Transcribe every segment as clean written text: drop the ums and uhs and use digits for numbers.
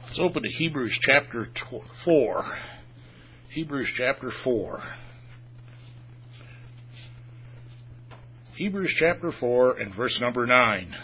Let's open to Hebrews chapter 4. Hebrews chapter 4. Hebrews chapter 4 and verse number 9.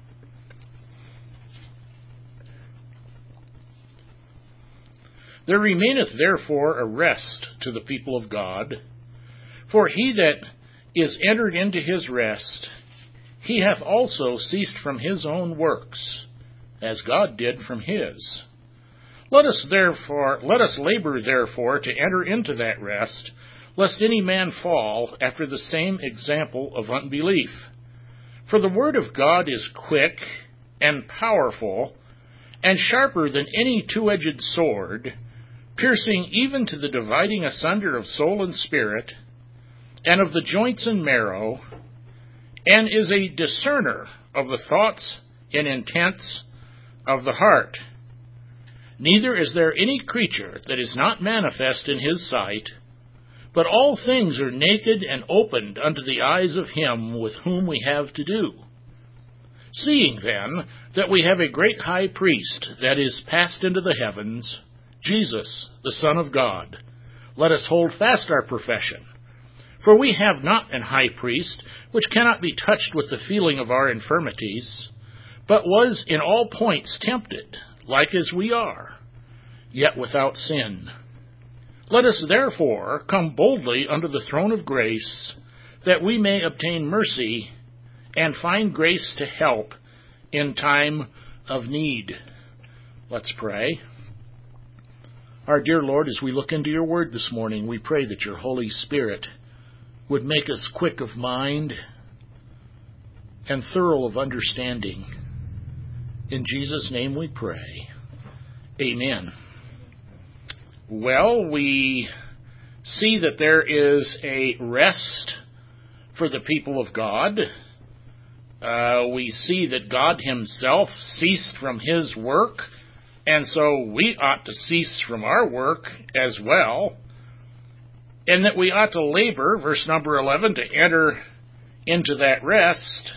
There remaineth therefore a rest to the people of God, for he that is entered into his rest, he hath also ceased from his own works, as God did from his. Let us labor therefore to enter into that rest, lest any man fall after the same example of unbelief. For the word of God is quick and powerful, and sharper than any two-edged sword, piercing even to the dividing asunder of soul and spirit, and of the joints and marrow, and is a discerner of the thoughts and intents of the heart. Neither is there any creature that is not manifest in his sight, but all things are naked and opened unto the eyes of him with whom we have to do. Seeing then that we have a great high priest that is passed into the heavens, Jesus, the Son of God, let us hold fast our profession. For we have not an high priest which cannot be touched with the feeling of our infirmities, but was in all points tempted, like as we are, yet without sin. Let us therefore come boldly unto the throne of grace, that we may obtain mercy and find grace to help in time of need. Let's pray. Our dear Lord, as we look into your word this morning, we pray that your Holy Spirit would make us quick of mind and thorough of understanding. In Jesus' name we pray. Amen. Well, we see that there is a rest for the people of God. We see that God himself ceased from his work, and so we ought to cease from our work as well, and that we ought to labor, verse number 11, to enter into that rest.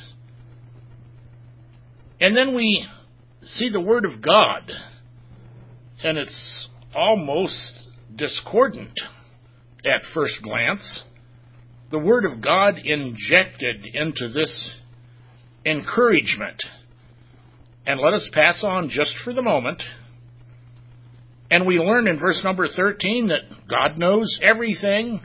And then we see the Word of God, and it's almost discordant at first glance. The Word of God injected into this encouragement. And let us pass on just for the moment. And we learn in verse number 13 that God knows everything.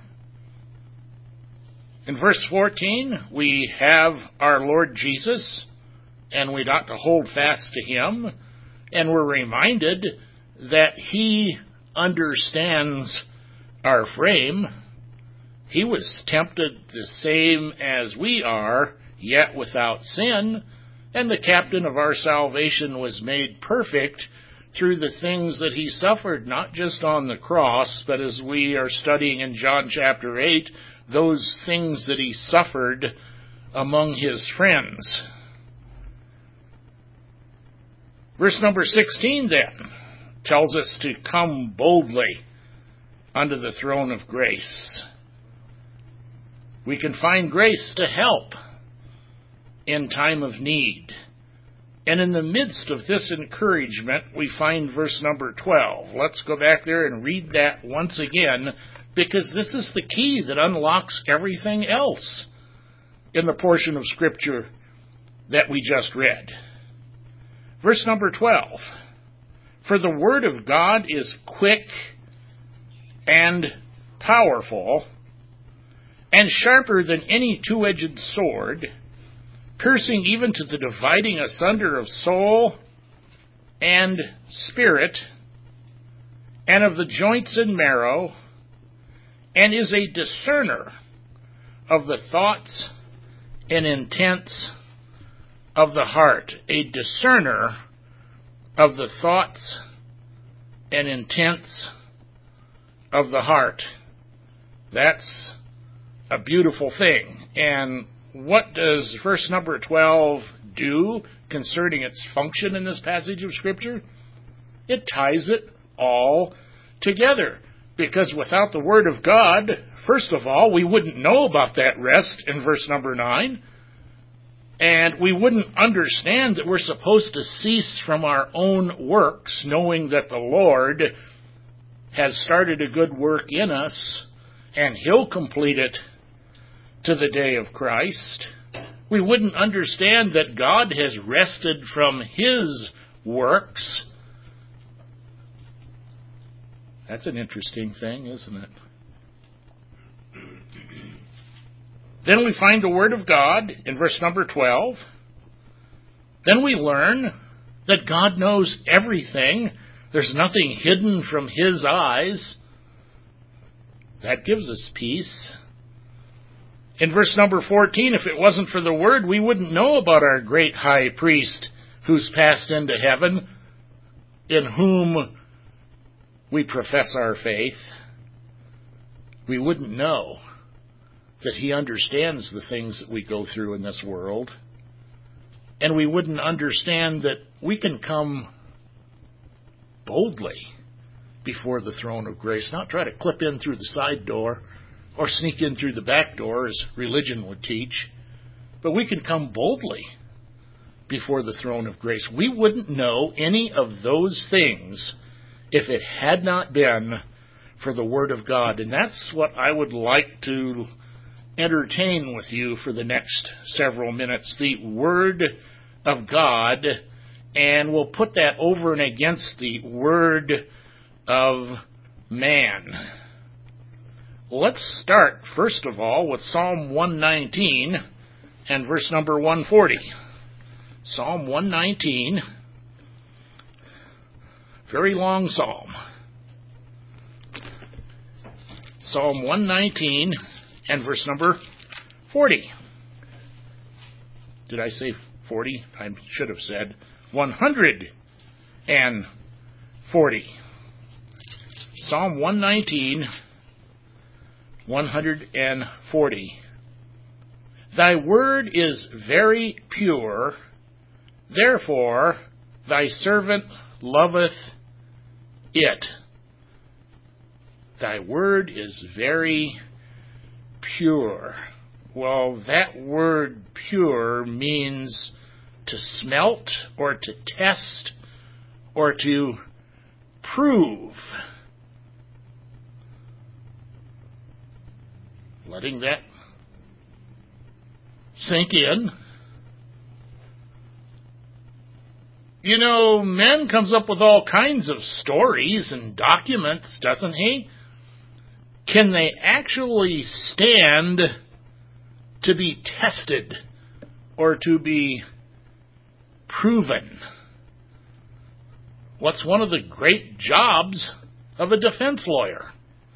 In verse 14, we have our Lord Jesus, and we ought to hold fast to him. And we're reminded that he understands our frame. He was tempted the same as we are, yet without sin. And the captain of our salvation was made perfect through the things that he suffered, not just on the cross, but as we are studying in John chapter 8, those things that he suffered among his friends. Verse number 16 then tells us to come boldly unto the throne of grace. We can find grace to help in time of need. And in the midst of this encouragement, we find verse number 12. Let's go back there and read that once again, because this is the key that unlocks everything else in the portion of Scripture that we just read. Verse number 12. For the word of God is quick and powerful, and sharper than any two-edged sword, piercing even to the dividing asunder of soul and spirit, and of the joints and marrow, and is a discerner of the thoughts and intents of the heart. A discerner of the thoughts and intents of the heart. That's a beautiful thing. And what does verse number 12 do concerning its function in this passage of Scripture? It ties it all together. Because without the Word of God, first of all, we wouldn't know about that rest in verse number 9. And we wouldn't understand that we're supposed to cease from our own works, knowing that the Lord has started a good work in us, and He'll complete it to the day of Christ. We wouldn't understand that God has rested from His works. That's an interesting thing, isn't it? Then we find the Word of God in verse number 12. Then we learn that God knows everything. There's nothing hidden from His eyes. That gives us peace. In verse number 14, if it wasn't for the Word, we wouldn't know about our great high priest who's passed into heaven, in whom we profess our faith. We wouldn't know that He understands the things that we go through in this world. And we wouldn't understand that we can come boldly before the throne of grace, not try to clip in through the side door or sneak in through the back door as religion would teach, but we can come boldly before the throne of grace. We wouldn't know any of those things if it had not been for the Word of God. And that's what I would like to entertain with you for the next several minutes, the Word of God, and we'll put that over and against the word of man. Let's start, first of all, with Psalm 119 and verse number 140. Psalm 119, very long psalm. Psalm 119 and verse number 40. Did I say 40? I should have said 140. Psalm 119, 140. Thy word is very pure, therefore thy servant loveth it. Thy word is very pure. Well, that word pure means to smelt or to test or to prove. Letting that sink in. You know, man comes up with all kinds of stories and documents, doesn't he? Can they actually stand to be tested or to be proven? What's one of the great jobs of a defense lawyer?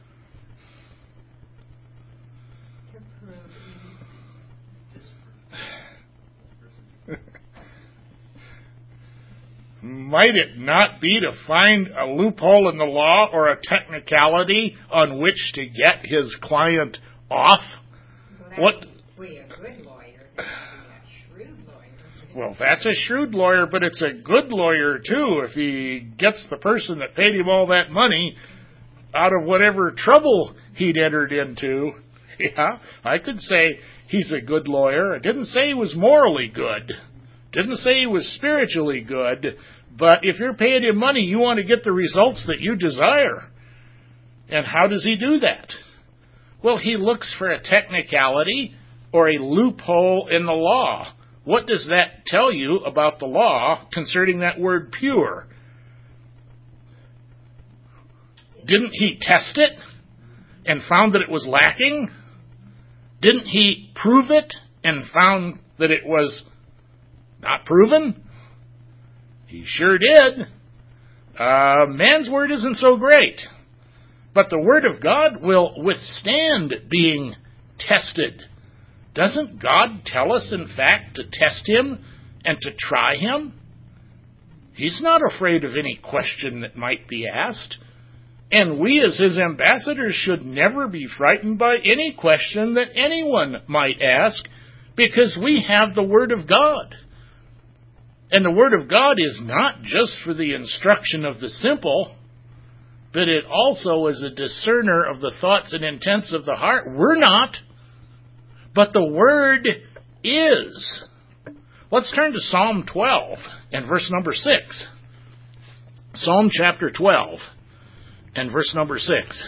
Might it not be to find a loophole in the law or a technicality on which to get his client off? Well, that's a good lawyer. That's a shrewd lawyer. Well, that's a shrewd lawyer, but it's a good lawyer, too, if he gets the person that paid him all that money out of whatever trouble he'd entered into. Yeah, I could say he's a good lawyer. I didn't say he was morally good. Didn't say he was spiritually good, but if you're paying him money, you want to get the results that you desire. And how does he do that? Well, he looks for a technicality or a loophole in the law. What does that tell you about the law concerning that word pure? Didn't he test it and found that it was lacking? Didn't he prove it and found that it was not proven? He sure did. Man's word isn't so great. But the Word of God will withstand being tested. Doesn't God tell us, in fact, to test Him and to try Him? He's not afraid of any question that might be asked. And we as His ambassadors should never be frightened by any question that anyone might ask, because we have the Word of God. And the Word of God is not just for the instruction of the simple, but it also is a discerner of the thoughts and intents of the heart. We're not, but the Word is. Let's turn to Psalm 12 and verse number 6. Psalm chapter 12 and verse number 6.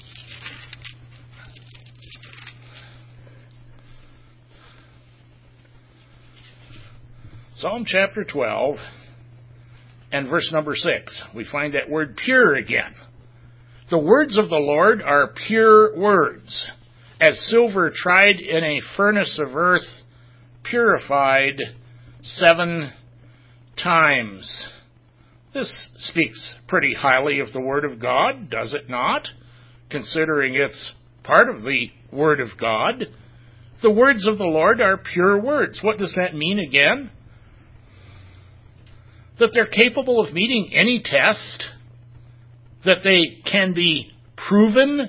Psalm chapter 12 and verse number 6. We find that word pure again. The words of the Lord are pure words, as silver tried in a furnace of earth, purified 7 times. This speaks pretty highly of the Word of God, does it not? Considering it's part of the Word of God. The words of the Lord are pure words. What does that mean again? That they're capable of meeting any test, that they can be proven.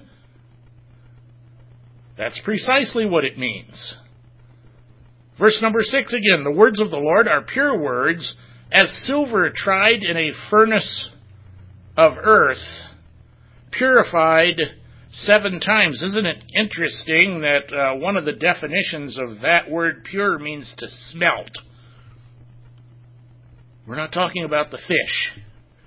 That's precisely what it means. Verse number 6 again, the words of the Lord are pure words, as silver tried in a furnace of earth, purified 7 times. Isn't it interesting that one of the definitions of that word pure means to smelt? We're not talking about the fish.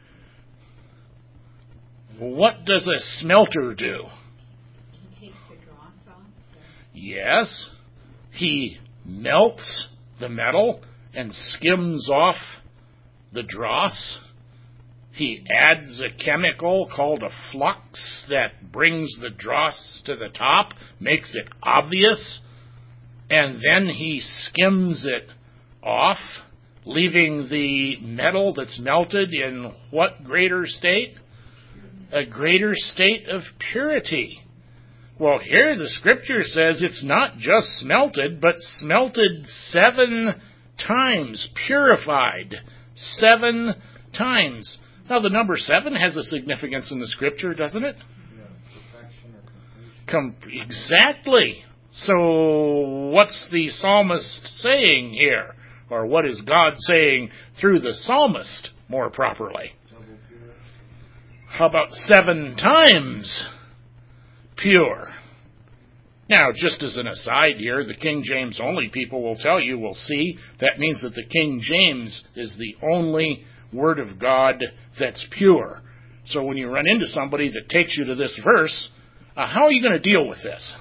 What does a smelter do? He takes the dross off. Yes. He melts the metal and skims off the dross. He adds a chemical called a flux that brings the dross to the top, makes it obvious, and then he skims it off, leaving the metal that's melted in what greater state? A greater state of purity. Well, here the Scripture says it's not just smelted, but smelted 7 times, purified 7 times. Now, the number 7 has a significance in the Scripture, doesn't it? Yeah, perfection or completion. Exactly. So, what's the psalmist saying here? Or what is God saying through the psalmist, more properly? Double pure. How about 7 times pure? Now, just as an aside here, the King James only people will tell you, will see, that means that the King James is the only Word of God that's pure. So when you run into somebody that takes you to this verse, how are you going to deal with this?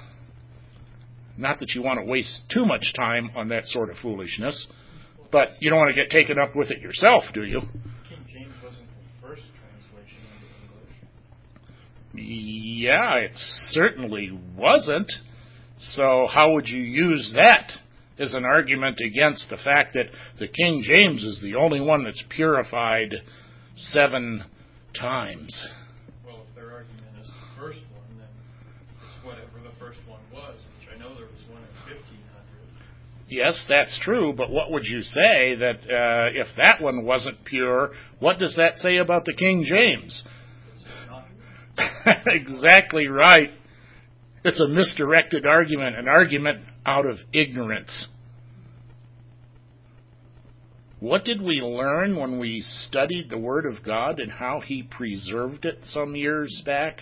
Not that you want to waste too much time on that sort of foolishness, but you don't want to get taken up with it yourself, do you? King James wasn't the first translation into English. Yeah, it certainly wasn't. So how would you use that as an argument against the fact that the King James is the only one that's purified 7 times? Well, if their argument is the first one, then it's whatever the first one was, which I know there was one in 1500. Yes, that's true, but what would you say that if that one wasn't pure, what does that say about the King James? It's not. Exactly right. It's a misdirected argument, an argument out of ignorance. What did we learn when we studied the Word of God and how He preserved it some years back?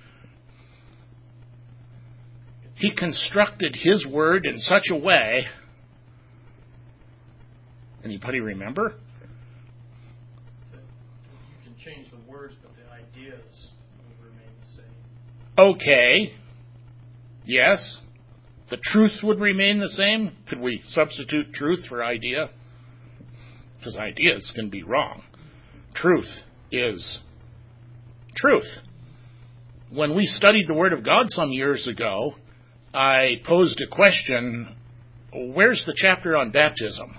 He constructed His Word in such a way. Anybody remember? You can change the words, but the ideas will remain the same. Okay. Yes. The truth would remain the same. Could we substitute truth for idea? Because ideas can be wrong. Truth is truth. When we studied the Word of God some years ago, I posed a question, where's the chapter on baptism?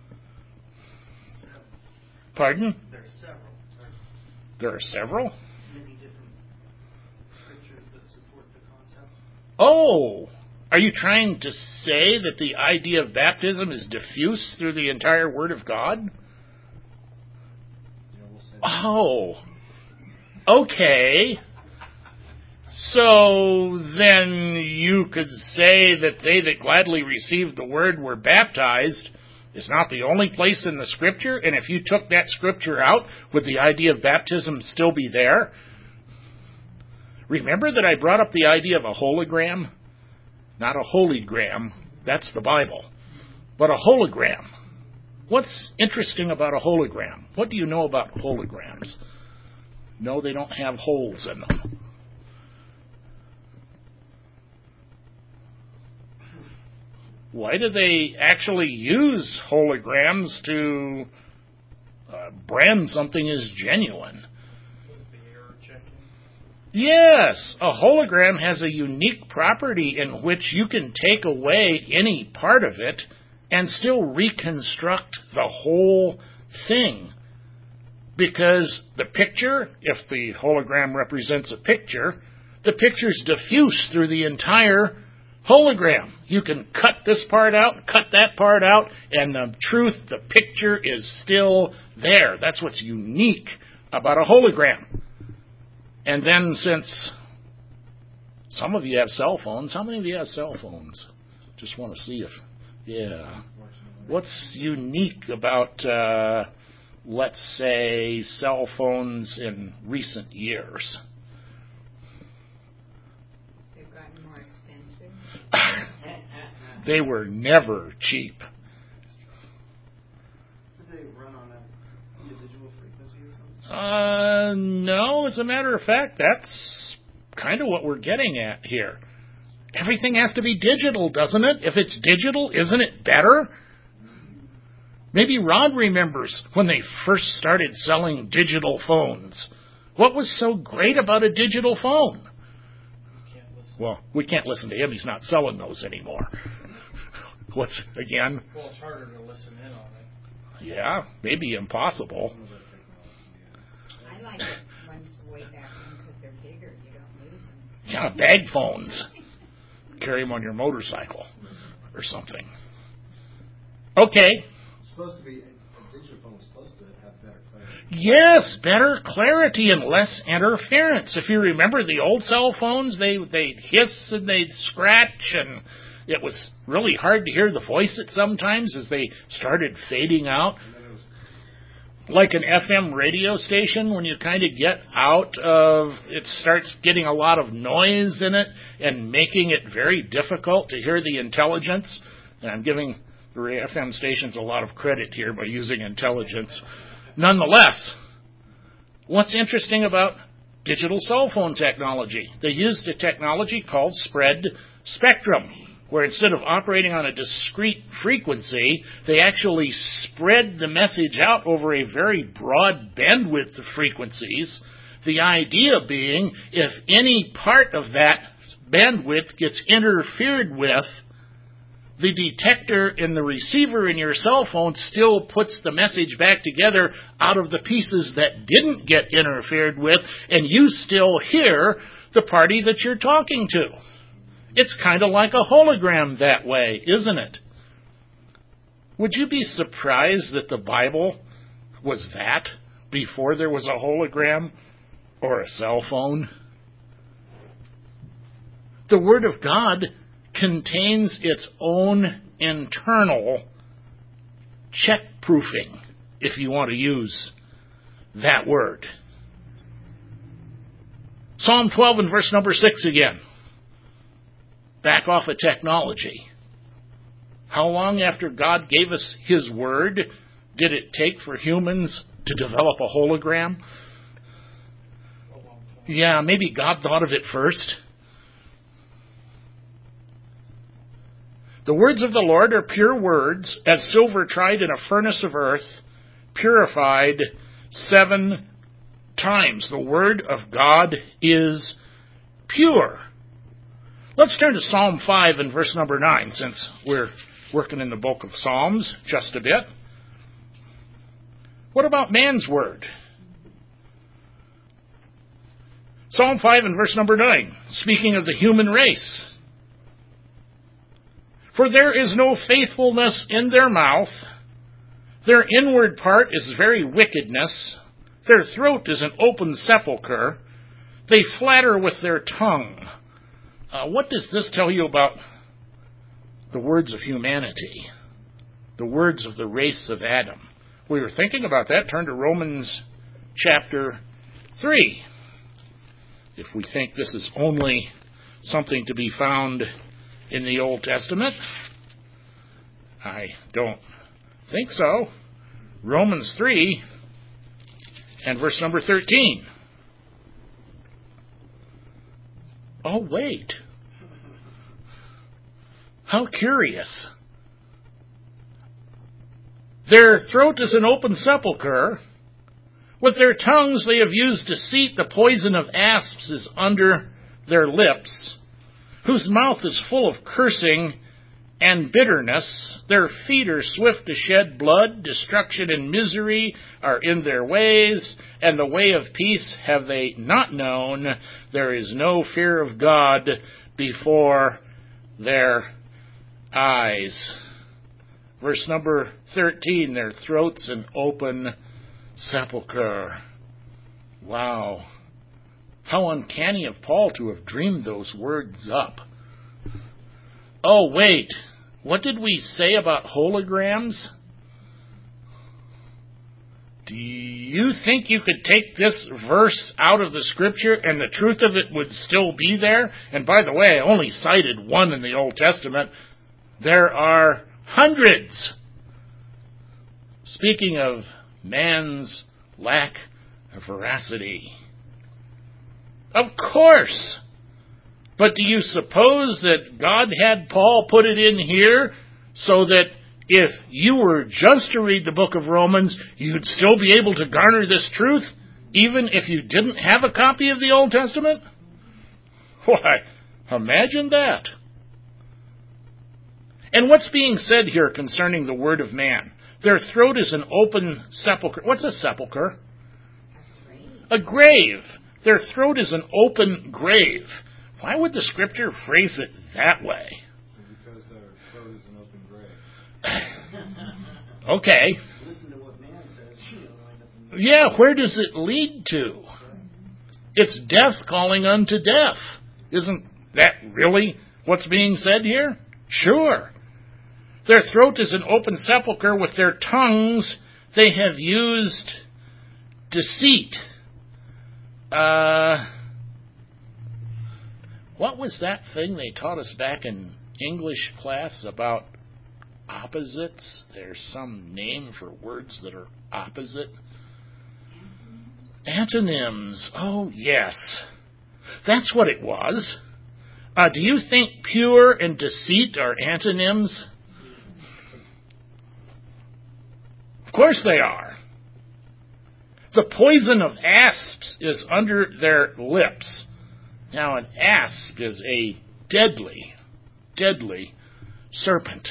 Pardon? There are several. There are several? Many different scriptures that support the concept. Oh! Are you trying to say that the idea of baptism is diffuse through the entire Word of God? Oh. Okay. So then you could say that they that gladly received the Word were baptized is not the only place in the Scripture, and if you took that Scripture out, would the idea of baptism still be there? Remember that I brought up the idea of a hologram? Not a holygram, that's the Bible, but a hologram. What's interesting about a hologram? What do you know about holograms? No, they don't have holes in them. Why do they actually use holograms to brand something as genuine? Yes, a hologram has a unique property in which you can take away any part of it and still reconstruct the whole thing. Because the picture, if the hologram represents a picture, the picture's diffuse through the entire hologram. You can cut this part out, cut that part out, and the truth, the picture is still there. That's what's unique about a hologram. And then since some of you have cell phones, how many of you have cell phones? Just want to see if, yeah. What's unique about, let's say, cell phones in recent years? They've gotten more expensive. They were never cheap. Does they run on a digital frequency or something? No, as a matter of fact, that's kind of what we're getting at here. Everything has to be digital, doesn't it? If it's digital, isn't it better? Maybe Rod remembers when they first started selling digital phones. What was so great about a digital phone? Well, we can't listen to him. He's not selling those anymore. What's, again? Well, it's harder to listen in on it. Yeah, maybe impossible. I like the ones way back then because they're bigger. You don't lose them. Yeah, bag phones. Carry them on your motorcycle or something. Okay. Supposed to be a digital phone is supposed to have better clarity. Yes, better clarity and less interference. If you remember the old cell phones, they'd hiss and they'd scratch, and it was really hard to hear the voice at sometimes as they started fading out. Like an FM radio station, when you kind of get out of, it starts getting a lot of noise in it and making it very difficult to hear the intelligence. And I'm giving the FM stations a lot of credit here by using intelligence. Nonetheless, what's interesting about digital cell phone technology? They used a technology called spread spectrum, where instead of operating on a discrete frequency, they actually spread the message out over a very broad bandwidth of frequencies. The idea being, if any part of that bandwidth gets interfered with, the detector in the receiver in your cell phone still puts the message back together out of the pieces that didn't get interfered with, and you still hear the party that you're talking to. It's kind of like a hologram that way, isn't it? Would you be surprised that the Bible was that before there was a hologram or a cell phone? The Word of God contains its own internal check-proofing, if you want to use that word. Psalm 12 and verse number 6 again. Back off of technology. How long after God gave us His Word did it take for humans to develop a hologram? Yeah, maybe God thought of it first. The words of the Lord are pure words, as silver tried in a furnace of earth, purified 7 times. The Word of God is pure. Let's turn to Psalm 5 and verse number 9, since we're working in the book of Psalms just a bit. What about man's word? Psalm 5 and verse number 9, speaking of the human race. For there is no faithfulness in their mouth. Their inward part is very wickedness. Their throat is an open sepulchre. They flatter with their tongue. What does this tell you about the words of humanity? The words of the race of Adam. We were thinking about that. Turn to Romans chapter 3. If we think this is only something to be found in the Old Testament, I don't think so. Romans 3 and verse number 13. Oh, wait. How curious. Their throat is an open sepulchre. With their tongues they have used deceit. The poison of asps is under their lips, whose mouth is full of cursing and bitterness. Their feet are swift to shed blood. Destruction and misery are in their ways, and the way of peace have they not known. There is no fear of God before their eyes. Verse number 13, their throats an open sepulchre. Wow. How uncanny of Paul to have dreamed those words up. Oh, wait. What did we say about holograms? Do you think you could take this verse out of the Scripture and the truth of it would still be there? And by the way, I only cited one in the Old Testament. There are hundreds. Speaking of man's lack of veracity. Of course. But do you suppose that God had Paul put it in here so that if you were just to read the book of Romans, you'd still be able to garner this truth, even if you didn't have a copy of the Old Testament? Why, imagine that. And what's being said here concerning the word of man? Their throat is an open sepulchre. What's a sepulchre? A grave. Their throat is an open grave. Why would the Scripture phrase it that way? Because their throat is an open grave. Okay. Listen to what man says. Wind up in Yeah, where does it lead to? It's death calling unto death. Isn't that really what's being said here? Sure. Their throat is an open sepulchre. With their tongues they have used deceit. What was that thing they taught us back in English class about opposites? There's some name for words that are opposite. Antonyms. Oh, yes. That's what it was. Do you think pure and deceit are antonyms? Of course they are. The poison of asps is under their lips. Now, an asp is a deadly, deadly serpent.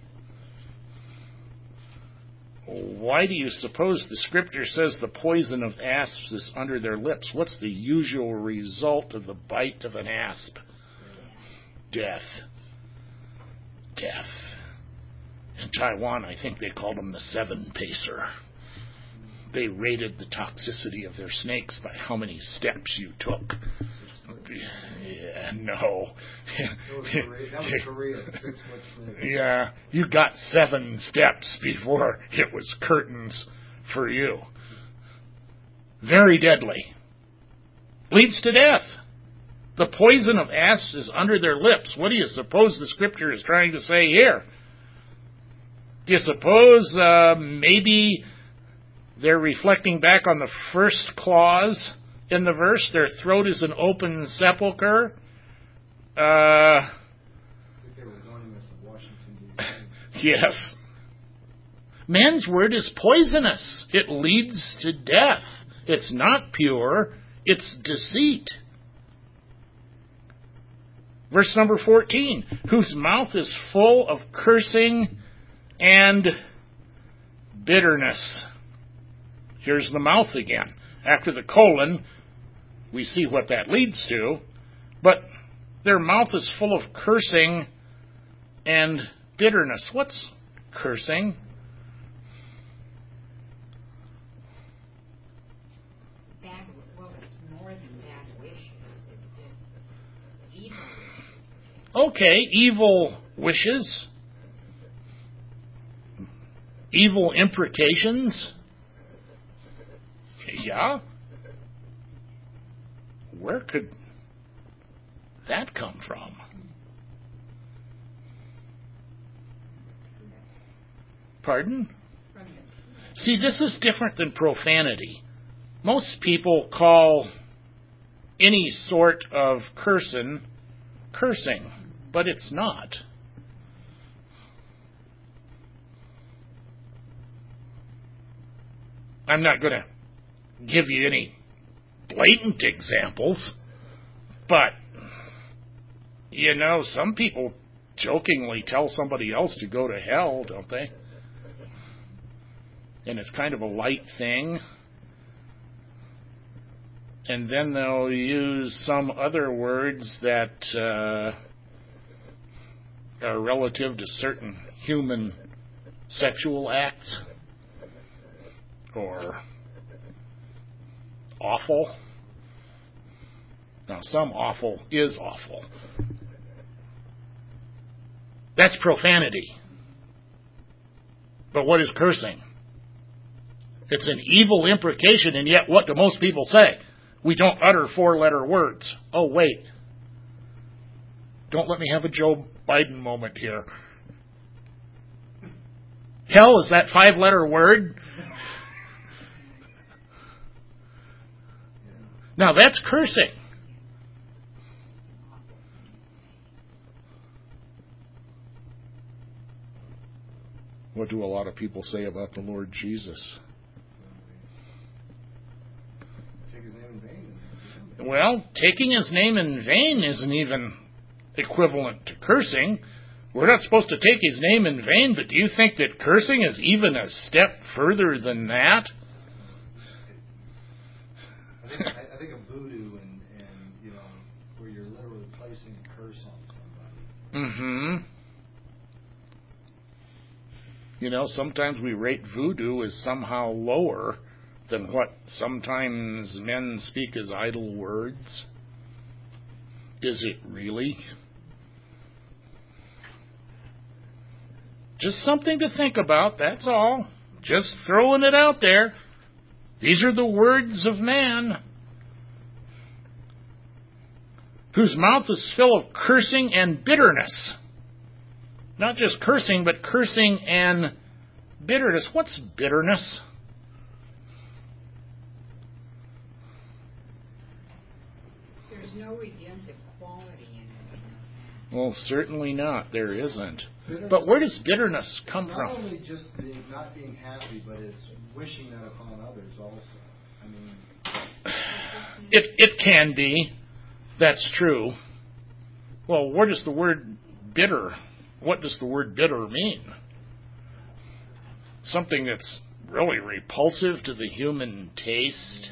Why do you suppose the Scripture says the poison of asps is under their lips? What's the usual result of the bite of an asp? Death. Death. In Taiwan, I think they called them the 7-pacer. They rated the toxicity of their snakes by how many steps you took. Yeah, no. That was Korea, 6 foot snake. Yeah, you got 7 steps before it was curtains for you. Very deadly. Leads to death. The poison of asps is under their lips. What do you suppose the Scripture is trying to say here? Do you suppose maybe they're reflecting back on the first clause in the verse? Their throat is an open sepulchre. I think they were warning us of Washington, D.C. Yes. Man's word is poisonous. It leads to death. It's not pure. It's deceit. Verse number 14. Whose mouth is full of cursing and bitterness. Here's the mouth again. After the colon, we see what that leads to. But their mouth is full of cursing and bitterness. What's cursing? Well, it's more than bad wishes. It's evil. Okay, evil wishes. Evil imprecations. Yeah. Where could that come from? Pardon? See, this is different than profanity. Most people call any sort of cursing, but it's not. I'm not going to give you any blatant examples, but, some people jokingly tell somebody else to go to hell, don't they? And it's kind of a light thing. And then they'll use some other words that are relative to certain human sexual acts. Or awful. Now, some awful is awful. That's profanity. But what is cursing? It's an evil imprecation, and yet what do most people say? We don't utter 4-letter words. Oh, wait. Don't let me have a Joe Biden moment here. Hell, is that 5-letter word? Now, that's cursing. What do a lot of people say about the Lord Jesus? Take his name in vain. Well, taking his name in vain isn't even equivalent to cursing. We're not supposed to take his name in vain, but do you think that cursing is even a step further than that? I think of voodoo and where you're literally placing a curse on somebody. Mm-hmm. Sometimes we rate voodoo as somehow lower than what sometimes men speak as idle words. Is it really? Just something to think about, that's all. Just throwing it out there. These are the words of man, whose mouth is full of cursing and bitterness. Not just cursing, but cursing and bitterness. What's bitterness? There's no redemptive quality in it. Well, certainly not. There isn't. But where does bitterness come Not from? only just not being happy, but it's wishing that upon others also. I mean, It can be. That's true. Well, where does the word bitter, what does the word bitter mean? Something that's really repulsive to the human taste.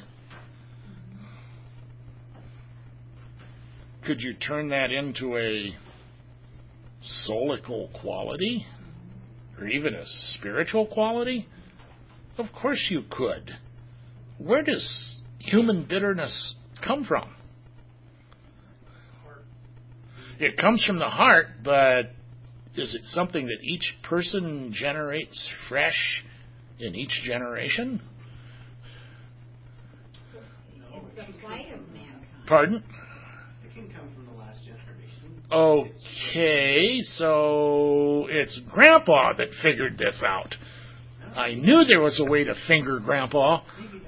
Could you turn that into a soulical quality? Or even a spiritual quality? Of course you could. Where does human bitterness come from? It comes from the heart, but is it something that each person generates fresh in each generation? It's the plight of mankind. Pardon? It can come from the last generation. Okay, so it's Grandpa that figured this out. I knew there was a way to finger Grandpa.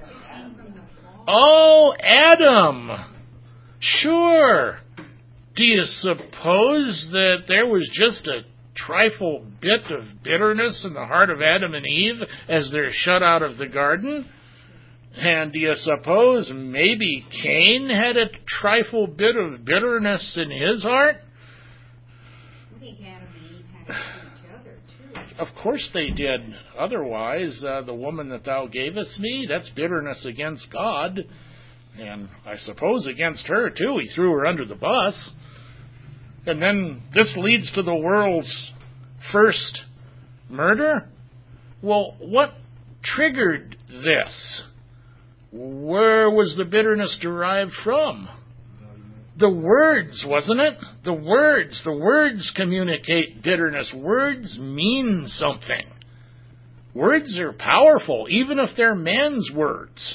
Oh, Adam! Sure. Do you suppose that there was just a trifle bit of bitterness in the heart of Adam and Eve as they're shut out of the garden? And do you suppose maybe Cain had a trifle bit of bitterness in his heart? I think Adam and Eve had to each other, too. Of course they did. Otherwise, the woman that thou gavest me, that's bitterness against God. And I suppose against her, too. He threw her under the bus. And then this leads to the world's first murder? Well, what triggered this? Where was the bitterness derived from? The words, wasn't it? The words communicate bitterness. Words mean something. Words are powerful, even if they're man's words.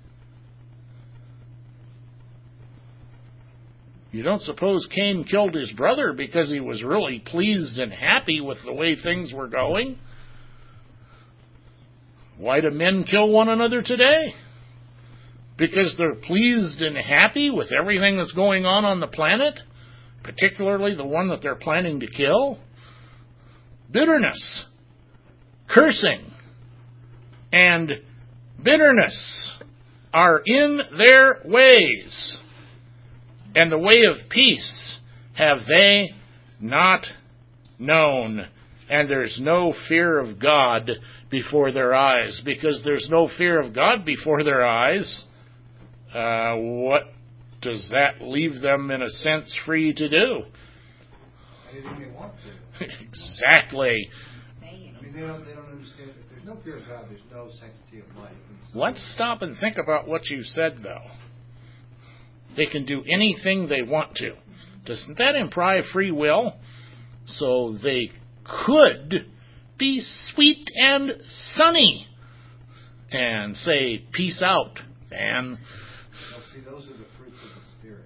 You don't suppose Cain killed his brother because he was really pleased and happy with the way things were going? Why do men kill one another today? Because they're pleased and happy with everything that's going on the planet, particularly the one that they're planning to kill? Bitterness, cursing, and bitterness are in their ways, and the way of peace have they not known. And there's no fear of God before their eyes. Because there's no fear of God before their eyes, what does that leave them, in a sense, free to do? Anything they want to. Exactly. I mean, they don't understand. If there's no fear of God, there's no sanctity of life. So Let's stop and think about what you said, though. They can do anything they want to. Doesn't that imply free will? So they could be sweet and sunny and say, peace out, man. see, those are the fruits of the Spirit.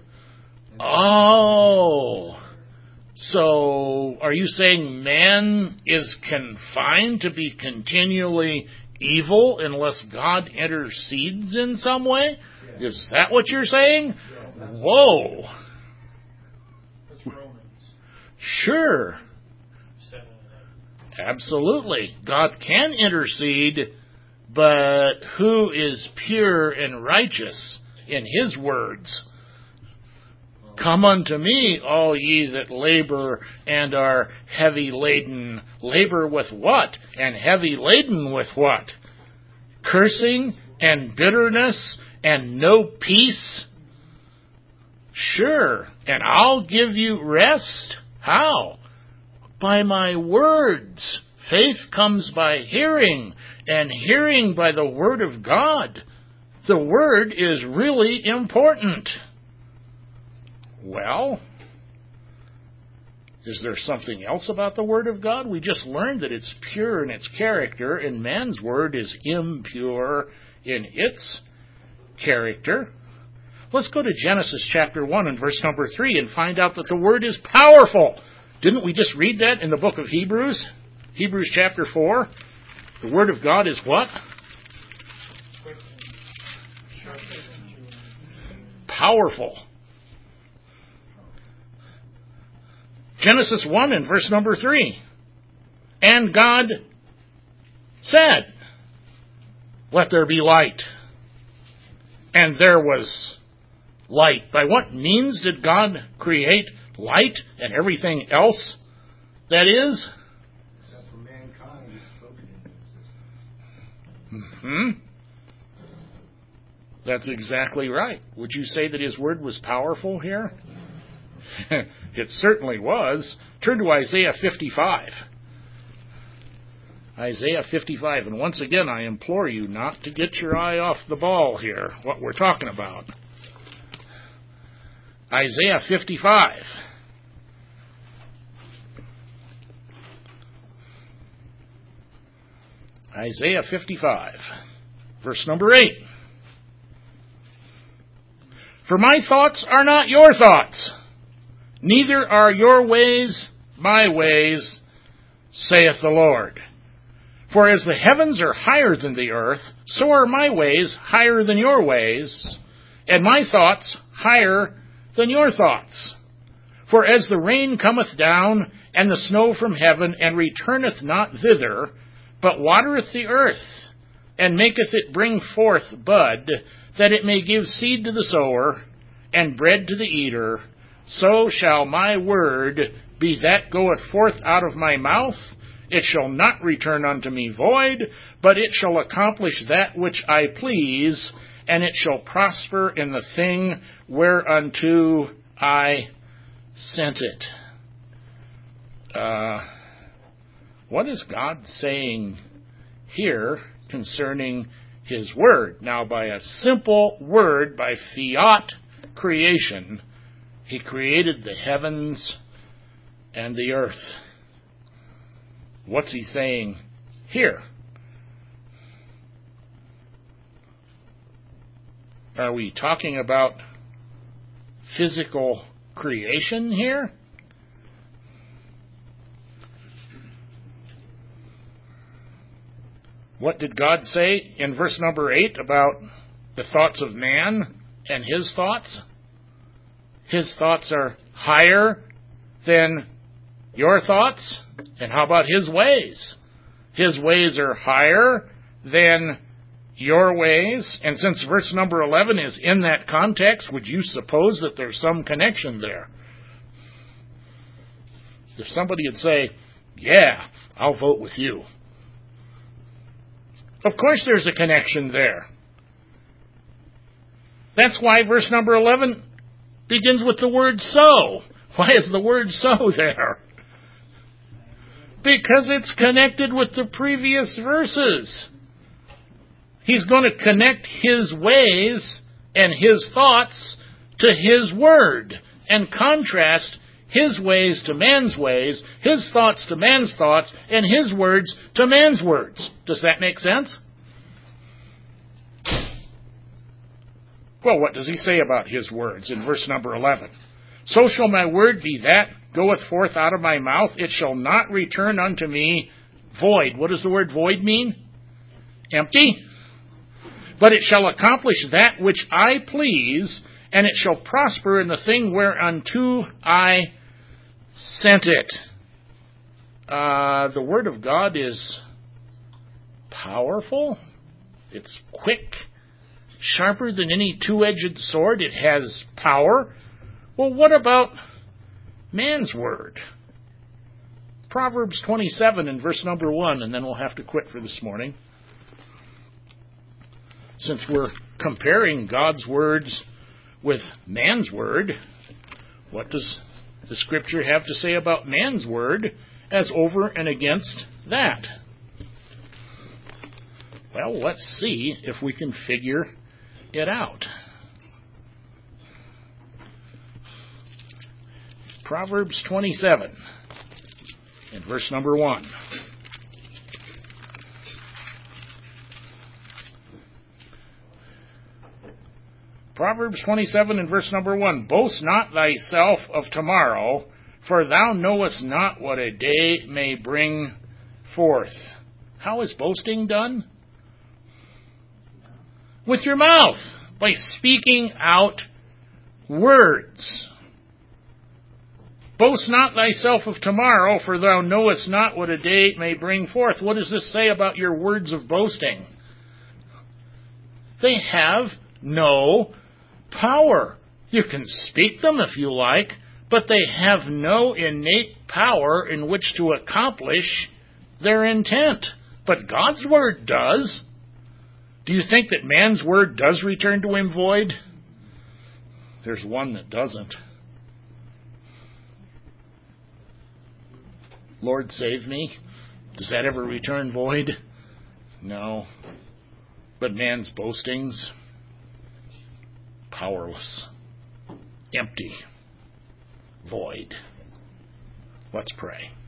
Oh. So are you saying man is confined to be continually evil unless God intercedes in some way? Yeah. Is that what you're saying? Yeah, Whoa. That's Romans Sure. 7 and 8. Absolutely. God can intercede, but who is pure and righteous in His words? Come unto me, all ye that labor and are heavy laden. Labor with what? And heavy laden with what? Cursing and bitterness and no peace? Sure. And I'll give you rest. How? By my words. Faith comes by hearing, and hearing by the Word of God. The Word is really important. Well, is there something else about the Word of God? We just learned that it's pure in its character, and man's word is impure in its character. Let's go to Genesis chapter 1 and verse number 3 and find out that the Word is powerful. Didn't we just read that in the book of Hebrews? Hebrews chapter 4. The Word of God is what? Powerful. Genesis 1 and verse number 3. And God said, let there be light. And there was light. By what means did God create light and everything else that is? Except for mankind, He spoke it into existence. That's exactly right. Would you say that His Word was powerful here? It certainly was. Turn to Isaiah 55. Isaiah 55. And once again, I implore you not to get your eye off the ball here, what we're talking about. Isaiah 55. Isaiah 55, verse number 8. For my thoughts are not your thoughts, neither are your ways my ways, saith the Lord. For as the heavens are higher than the earth, so are my ways higher than your ways, and my thoughts higher than your thoughts. For as the rain cometh down, and the snow from heaven, and returneth not thither, but watereth the earth, and maketh it bring forth bud, that it may give seed to the sower, and bread to the eater, so shall my word be that goeth forth out of my mouth. It shall not return unto me void, but it shall accomplish that which I please, and it shall prosper in the thing whereunto I sent it. What is God saying here concerning His Word? Now, by a simple word, by fiat creation, He created the heavens and the earth. What's He saying here? Are we talking about physical creation here? what did God say in verse number 8 about the thoughts of man and his thoughts? His thoughts are higher than your thoughts. And how about his ways? His ways are higher than your ways. And since verse number 11 is in that context, would you suppose that there's some connection there? If somebody would say, yeah, I'll vote with you. Of course there's a connection there. That's why verse number 11 begins with the word so. Why is the word so there? Because it's connected with the previous verses. He's going to connect his ways and his thoughts to his word and contrast his ways to man's ways, his thoughts to man's thoughts, and his words to man's words. Does that make sense? Well, what does he say about his words in verse number 11? So shall my word be that goeth forth out of my mouth. It shall not return unto me void. What does the word void mean? Empty. But it shall accomplish that which I please, and it shall prosper in the thing whereunto I sent it. The word of God is powerful. It's quick, sharper than any two-edged sword. It has power. Well, what about man's word? Proverbs 27 and verse number 1, and then we'll have to quit for this morning. Since we're comparing God's words with man's word, what does the Scripture have to say about man's word as over and against that? Well, let's see if we can figure it out. Proverbs 27 and verse number 1. Proverbs 27 and verse number 1. Boast not thyself of tomorrow, for thou knowest not what a day may bring forth. How is boasting done? With your mouth, by speaking out words. Boast not thyself of tomorrow, for thou knowest not what a day may bring forth. What does this say about your words of boasting? They have no power. You can speak them if you like, but they have no innate power in which to accomplish their intent. But God's word does. Do you think that man's word does return to him void? There's one that doesn't. Lord, save me. Does that ever return void? No. But man's boastings, powerless, empty, void. Let's pray.